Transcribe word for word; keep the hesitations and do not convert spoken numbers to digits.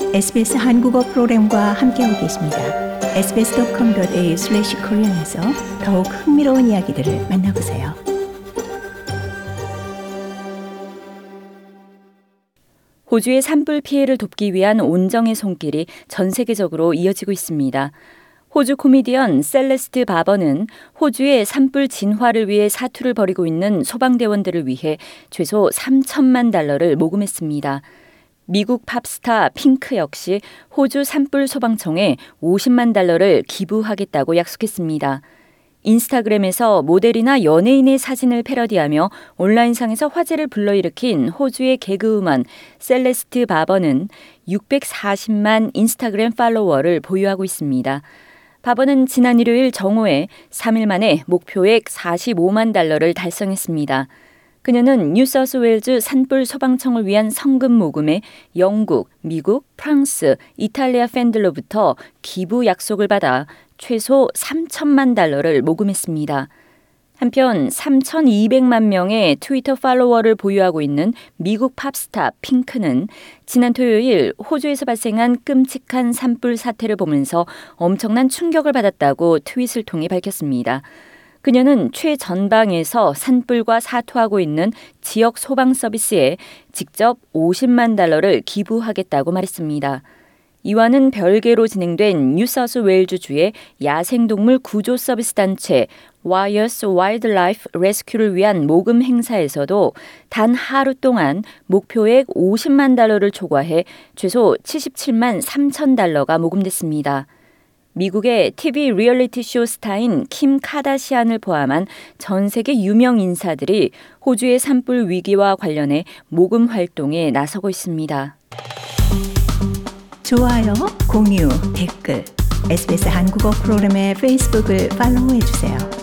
에스비에스 한국어 프로그램과 함께하고 계십니다. 에스비에스 닷컴 닷 에이유 슬래시 코리안에서 더욱 흥미로운 이야기들을 만나보세요. 호주의 산불 피해를 돕기 위한 온정의 손길이 전 세계적으로 이어지고 있습니다. 호주 코미디언 셀레스트 바버는 호주의 산불 진화를 위해 사투를 벌이고 있는 소방대원들을 위해 최소 삼천만 달러를 모금했습니다. 미국 팝스타 핑크 역시 호주 산불 소방청에 오십만 달러를 기부하겠다고 약속했습니다. 인스타그램에서 모델이나 연예인의 사진을 패러디하며 온라인상에서 화제를 불러일으킨 호주의 개그우먼 셀레스트 바버는 육백사십만 인스타그램 팔로워를 보유하고 있습니다. 바버는 지난 일요일 정오에 삼 일 만에 목표액 사십오만 달러를 달성했습니다. 그녀는 뉴사우스웨일즈 산불 소방청을 위한 성금 모금에 영국, 미국, 프랑스, 이탈리아 팬들로부터 기부 약속을 받아 최소 삼천만 달러를 모금했습니다. 한편 삼천이백만 명의 트위터 팔로워를 보유하고 있는 미국 팝스타 핑크는 지난 토요일 호주에서 발생한 끔찍한 산불 사태를 보면서 엄청난 충격을 받았다고 트윗을 통해 밝혔습니다. 그녀는 최전방에서 산불과 사투하고 있는 지역 소방 서비스에 직접 오십만 달러를 기부하겠다고 말했습니다. 이와는 별개로 진행된 뉴사우스웨일즈주의 야생동물 구조 서비스 단체 와이어스 와일드라이프 레스큐를 위한 모금 행사에서도 단 하루 동안 목표액 오십만 달러를 초과해 최소 칠십칠만 삼천 달러가 모금됐습니다. 미국의 티비 리얼리티 쇼 스타인 킴 카다시안을 포함한 전 세계 유명 인사들이 호주의 산불 위기와 관련해 모금 활동에 나서고 있습니다. 좋아요, 공유, 댓글, 에스비에스 한국어 프로그램의 페이스북을 팔로우해주세요.